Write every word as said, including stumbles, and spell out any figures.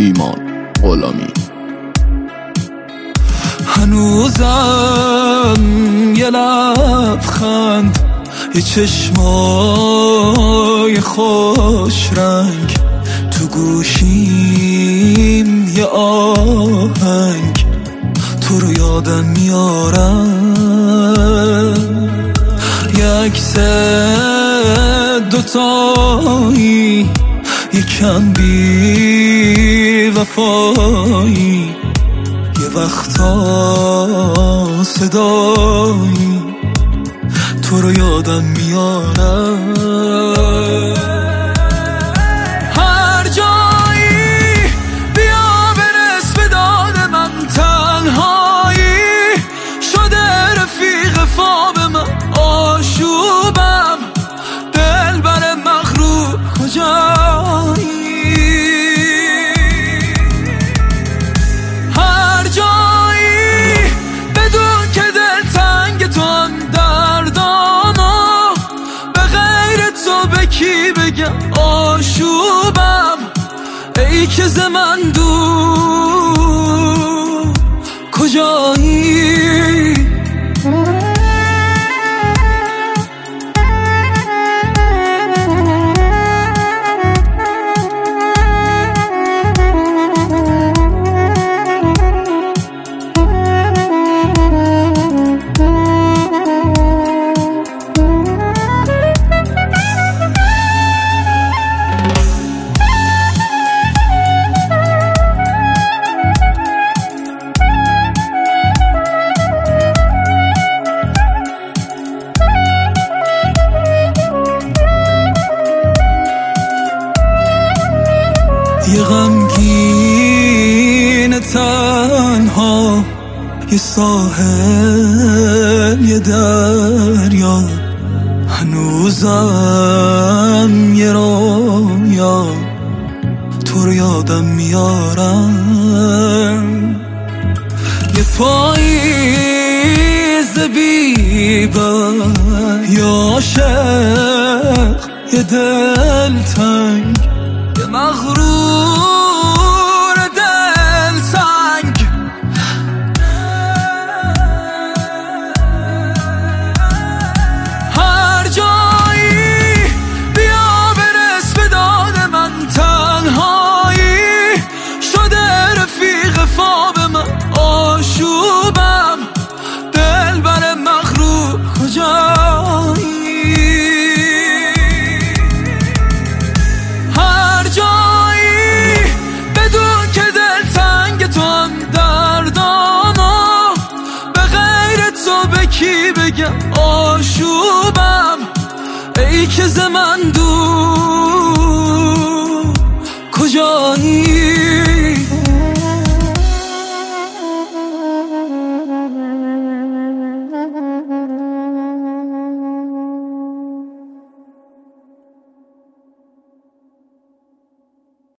ایمان غلامی. هنوزم یه لبخند، یه چشمای خوش رنگ، تو گوشیم یه آهنگ، تو رو یادم میارم. یه عکس دوتایی، یکم بی وفایی، یه وقتا صدایی، تو رو یادم میارم. هر جایی بیا برس به داد من، تنهایی شده رفیق خواب من، آشوبم دل بر مغرور کجایی. هر جایی بدون که دل تنگ تو هم دردانو، به غیر تو به کی بگم آشوبم، ای که ز من دور کجایی. یه غمگین تنها، یه ساحل یه دریا، هنوزم یه رویا، تو رو یادم میارم. یه پاییز بی‌بر، یه عاشق یه دلتنگ، یه مغرور دل سنگ. هر جایی بیا برس به داد من، تنهایی شده رفیق خواب من، آشوبم دل بر مغرور کجایی. کی بگم آشوبم، ای که ز من دور کجایی.